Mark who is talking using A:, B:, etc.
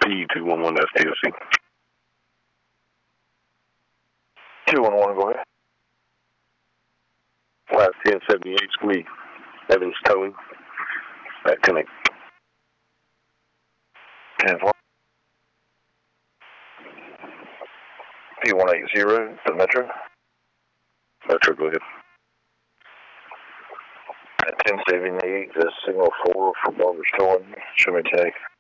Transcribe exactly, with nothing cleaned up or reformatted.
A: P two one one, that's T L C.
B: two one one, go ahead.
A: Last ten seventy-eight, we Evans towing. That connect.
B: ten four. P one eight zero, the Metro.
A: Metro, go ahead.
B: At ten seventy-eight, the signal four for Barbara Towing. Show me tag.